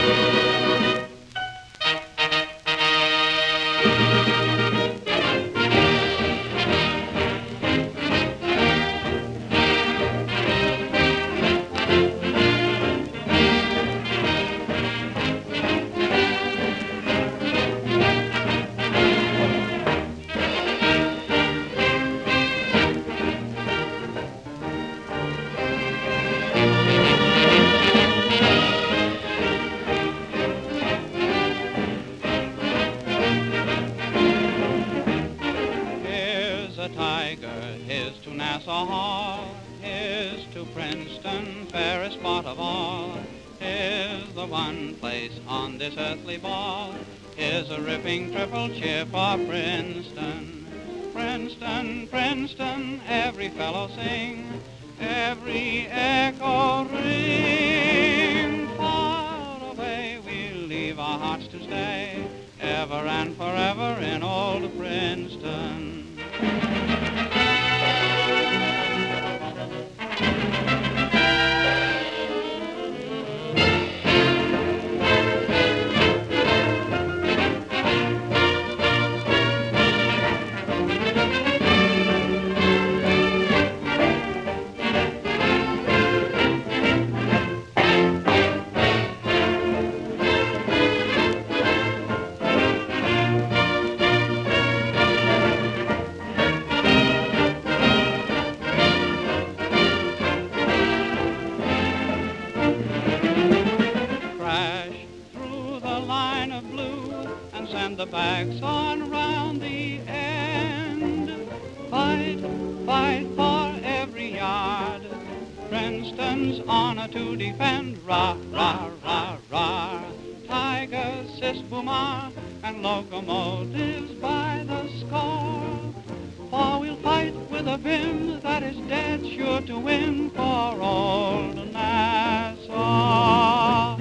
A tiger, here's to Nassau, here's to Princeton, fairest spot of all. Here's the one place on this earthly ball, here's a ripping triple cheer for Princeton. Princeton, Princeton, every fellow sing, every echo ring. Far away we'll leave our hearts to stay, ever and forever in old Princeton. And the backs on round the end. Fight, fight for every yard, Princeton's honor to defend. Rah, rah, rah, rah. Tigers, sis, boomah, and locomotives by the score. For we'll fight with a vim that is dead sure to win for old Nassau.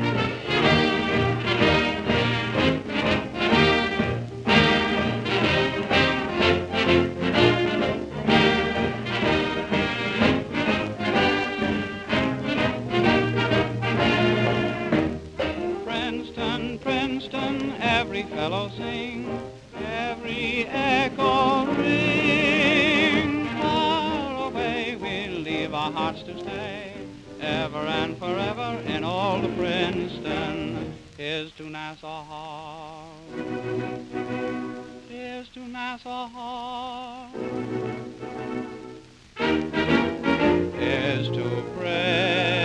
Princeton, every fellow sing, every echo ring. Far away we'll leave our hearts to stay, ever and forever in old Princeton. Here's to Nassau, here's to Nassau, here's to Princeton.